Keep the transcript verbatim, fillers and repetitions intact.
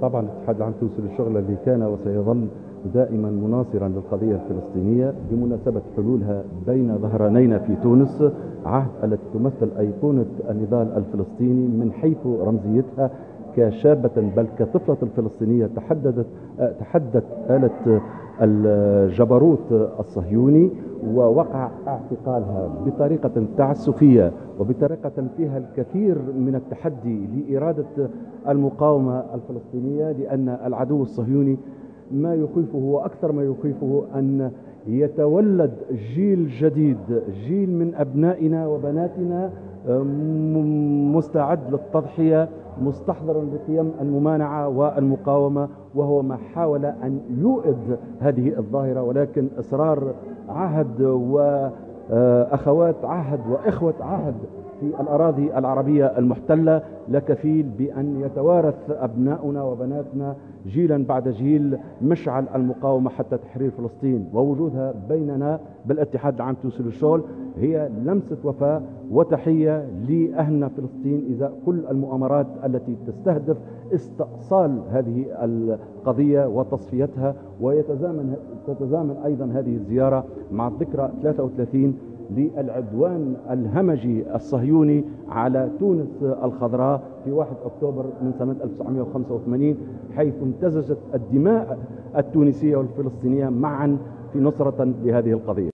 طبعا الاتحاد العام التونسي للشغل الذي كان وسيظل دائما مناصرا للقضية الفلسطينية بمناسبة حلولها بين ظهرانينا في تونس، عهد التي تمثل أيقونة النضال الفلسطيني من حيث رمزيتها كشابة بل كطفلة فلسطينية تحددت تحدت آلة الجبروت الصهيوني، ووقع اعتقالها بطريقة تعسفية وبطريقة فيها الكثير من التحدي لإرادة المقاومة الفلسطينية، لأن العدو الصهيوني ما يخيفه وأكثر ما يخيفه أن يتولد جيل جديد، جيل من أبنائنا وبناتنا مستعد للتضحية، مستحضرا لقيم الممانعة والمقاومة، وهو ما حاول أن يؤد هذه الظاهرة. ولكن إصرار عهد وأخوات عهد وإخوة عهد في الأراضي العربية المحتلة لكفيل بأن يتوارث أبناؤنا وبناتنا جيلا بعد جيل مشعل المقاومة حتى تحرير فلسطين. ووجودها بيننا بالاتحاد العام التونسي للشغل هي لمسة وفاء وتحية لأهلنا فلسطين إزاء كل المؤامرات التي تستهدف استئصال هذه القضية وتصفيتها. ويتزامن تتزامن أيضا هذه الزيارة مع الذكرى ثلاثة وثلاثين للعدوان الهمجي الصهيوني على تونس الخضراء في واحد أكتوبر من سنة ألف وتسعمائة وخمسة وثمانين، حيث امتزجت الدماء التونسية والفلسطينية معا في نصرة لهذه القضية.